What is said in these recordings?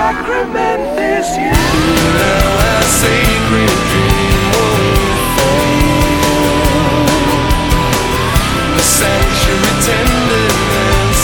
sacrament is you. Now a sacred dream won't fade. The sanctuary tenderness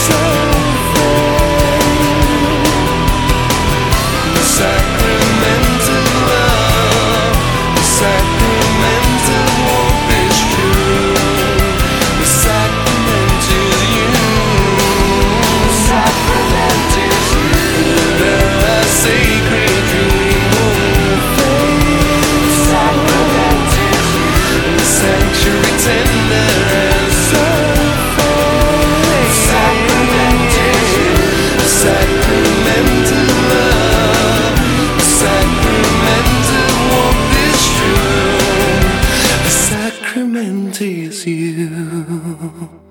unfold. The sacramental love, the sacramental hope is true. The sacrament is you. The sacrament is you. Now a sacred dream won't fade. The sacrament is you. The sanctuary tender as unfold. The sacrament is you. The sacramental love, the sacramental warmth is true. The sacrament is you.